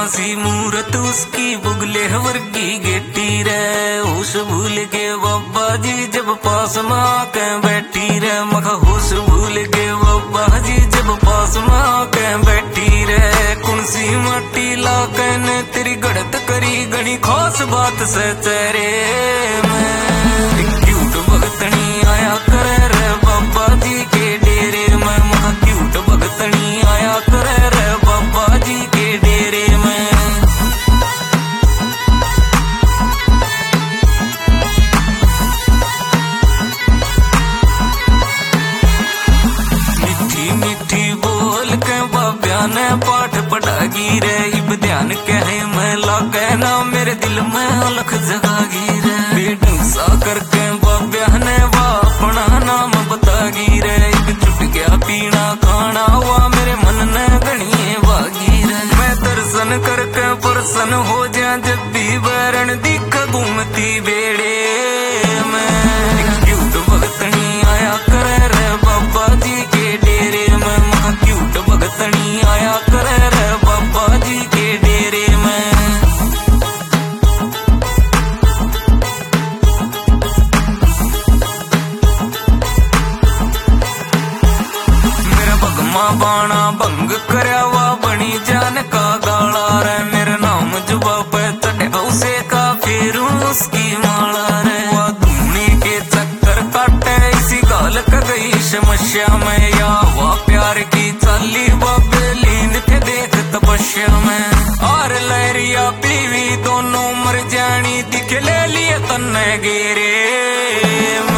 सी मूरत उसकी बुगले वर्गी गेटी रे। होश भूल के बाबा जी जब पास माँ के बैठी रे। मखा होश भूल के बाबा जी जब पास माँ के बैठी रे। कुणसी माटी लाकन तेरी गड़त करी गणी खास बात से चेहरे में। क्यूट भगतनी आया करे रे बाबा जी के डेरे में। मखा क्यूट भगतनी आया करे रे बाबा जी के डेरे में। मीठी मीठी बोल के बाब्या ने पाठ पढ़ागी रे। इब ध्यान कहे मैं लागे ना मेरे दिल में अलख जगागी रे। बेढंग सा करके बाब्या ने वा अपना नाम बतागी रे। इब छुट गया पीना खाना हुआ मेरे मन ने गणिए बागी रे। मैं दर्शन करके प्रसन्न हो जा जब भी वरण दिख घूमती बेड़े में। क्यूट भगतनी आया करे रे बाबा जी के डेरे में। महा क्यूट भगतनी आया करे रे बाबा जी के डेरे में। मेरा भगमा बाणा भंग करवा बनी जान का गाला रे। मेरा नाम जुबा पे चढ़े उसे का फेरू उसकी माला रे। वह धूनी के चक्कर काटे इसी गाल का गई समस्या में। या वह प्यार की चाली बाबे लीन थे देख तपस्या में। और लहरिया पीवी दोनों मर जानी दिख ले लिए तन्ने गेरे।